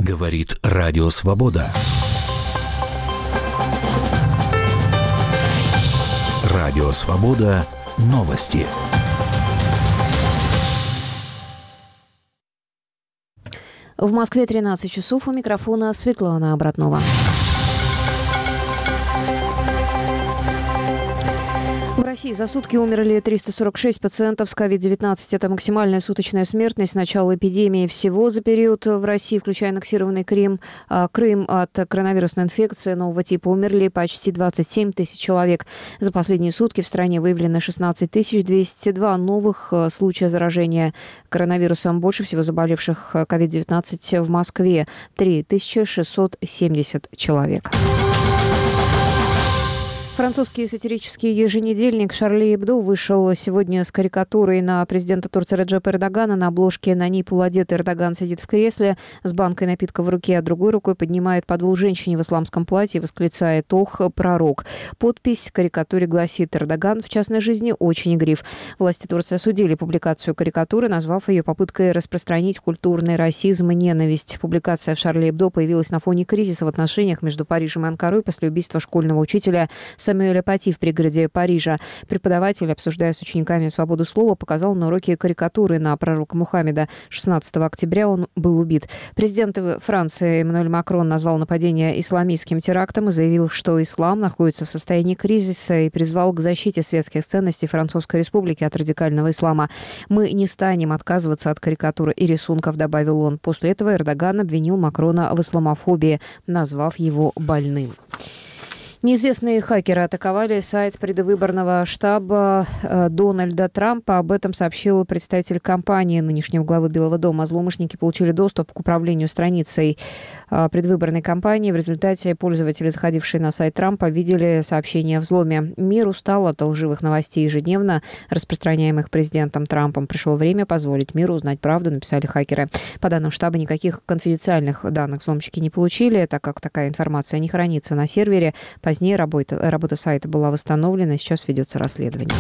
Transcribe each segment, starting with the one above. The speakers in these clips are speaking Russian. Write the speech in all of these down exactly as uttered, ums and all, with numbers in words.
Говорит Радио Свобода. Радио Свобода. Новости. В Москве тринадцать часов. У микрофона Светлана Обратнова. В России за сутки умерли триста сорок шесть пациентов с ковид девятнадцать. Это максимальная суточная смертность с начала эпидемии. Всего за период в России, включая аннексированный Крым, Крым от коронавирусной инфекции нового типа, умерли почти двадцать семь тысяч человек. За последние сутки в стране выявлено шестнадцать тысяч двести два новых случая заражения коронавирусом. Больше всего заболевших ковид девятнадцать в Москве – три тысячи шестьсот семьдесят человек. Французский сатирический еженедельник «Шарли Эбдо» вышел сегодня с карикатурой на президента Турции Реджепа Эрдогана. На обложке на ней полуодетый Эрдоган сидит в кресле с банкой напитка в руке, а другой рукой поднимает подол женщине в исламском платье и восклицает: «Ох, пророк». Подпись к карикатуре гласит: «Эрдоган в частной жизни очень игрив». Власти Турции осудили публикацию карикатуры, назвав ее попыткой распространить культурный расизм и ненависть. Публикация в «Шарли Эбдо» появилась на фоне кризиса в отношениях между Парижем и Анкарой после убийства школьного учителя Самюэля Пати в пригороде Парижа. Преподаватель, обсуждая с учениками свободу слова, показал на уроке карикатуры на пророка Мухаммеда. шестнадцатого октября он был убит. Президент Франции Эммануэль Макрон назвал нападение исламистским терактом и заявил, что ислам находится в состоянии кризиса, и призвал к защите светских ценностей Французской Республики от радикального ислама. «Мы не станем отказываться от карикатуры и рисунков», — добавил он. После этого Эрдоган обвинил Макрона в исламофобии, назвав его больным. Неизвестные хакеры атаковали сайт предвыборного штаба Дональда Трампа. Об этом сообщил представитель компании нынешнего главы Белого дома. Злоумышленники получили доступ к управлению страницей предвыборной кампании. В результате пользователи, заходившие на сайт Трампа, видели сообщения о взломе. Мир устал от лживых новостей, ежедневно распространяемых президентом Трампом. Пришло время позволить миру узнать правду, написали хакеры. По данным штаба, никаких конфиденциальных данных взломщики не получили, так как такая информация не хранится на сервере. Позднее работа, работа сайта была восстановлена, сейчас ведется расследование.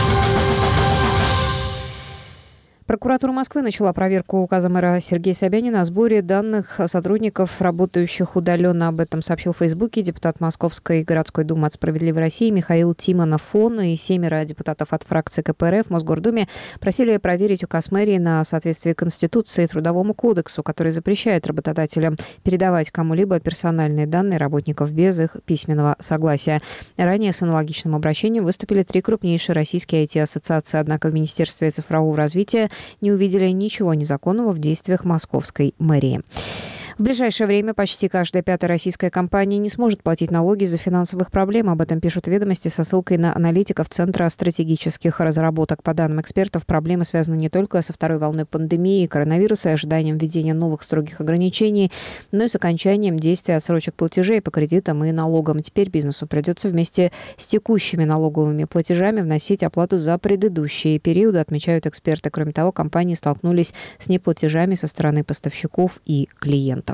Прокуратура Москвы начала проверку указа мэра Сергея Собянина о сборе данных сотрудников, работающих удаленно. Об этом сообщил в Фейсбуке депутат Московской городской думы от «Справедливой России» Михаил Тимонов. Он и семеро депутатов от фракции ка пэ эр эф в Мосгордуме просили проверить указ мэрии на соответствие Конституции и Трудовому кодексу, который запрещает работодателям передавать кому-либо персональные данные работников без их письменного согласия. Ранее с аналогичным обращением выступили три крупнейшие российские ай ти-ассоциации. Однако в Министерстве цифрового развития не увидели ничего незаконного в действиях московской мэрии. В ближайшее время почти каждая пятая российская компания не сможет платить налоги из-за финансовых проблем. Об этом пишут «Ведомости» со ссылкой на аналитиков Центра стратегических разработок. По данным экспертов, проблемы связаны не только со второй волной пандемии, коронавируса и ожиданием введения новых строгих ограничений, но и с окончанием действия отсрочек платежей по кредитам и налогам. Теперь бизнесу придется вместе с текущими налоговыми платежами вносить оплату за предыдущие периоды, отмечают эксперты. Кроме того, компании столкнулись с неплатежами со стороны поставщиков и клиентов.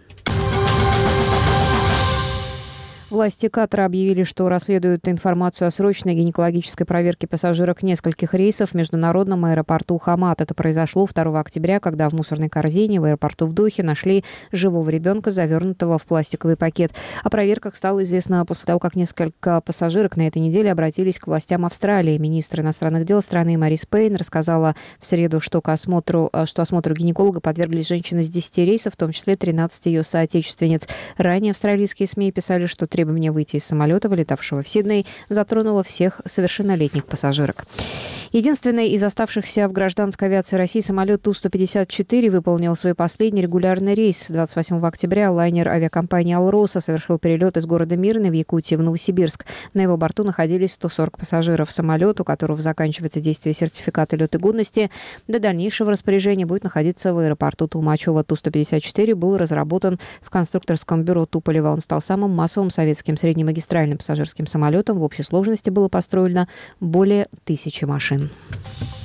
Власти Катара объявили, что расследуют информацию о срочной гинекологической проверке пассажирок нескольких рейсов в международном аэропорту Хамад. Это произошло второго октября, когда в мусорной корзине в аэропорту в Дохе нашли живого ребенка, завернутого в пластиковый пакет. О проверках стало известно после того, как несколько пассажирок на этой неделе обратились к властям Австралии. Министр иностранных дел страны Марис Пейн рассказала в среду, что к осмотру, что осмотру гинеколога подверглись женщины с десяти рейсов, в том числе тринадцать ее соотечественниц. Ранее австралийские СМИ писали, что требование выйти из самолета, вылетавшего в Сидней, затронуло всех совершеннолетних пассажирок. Единственный из оставшихся в гражданской авиации России самолет Ту сто пятьдесят четыре выполнил свой последний регулярный рейс. двадцать восьмого октября лайнер авиакомпании «Алроса» совершил перелет из города Мирный в Якутии в Новосибирск. На его борту находились сто сорок пассажиров. Самолет, у которого заканчивается действие сертификата летогодности, до дальнейшего распоряжения будет находиться в аэропорту Толмачево. Ту сто пятьдесят четыре был разработан в конструкторском бюро Туполева. Он стал самым массовым советским среднемагистральным пассажирским самолетом. В общей сложности было построено более тысячи машин.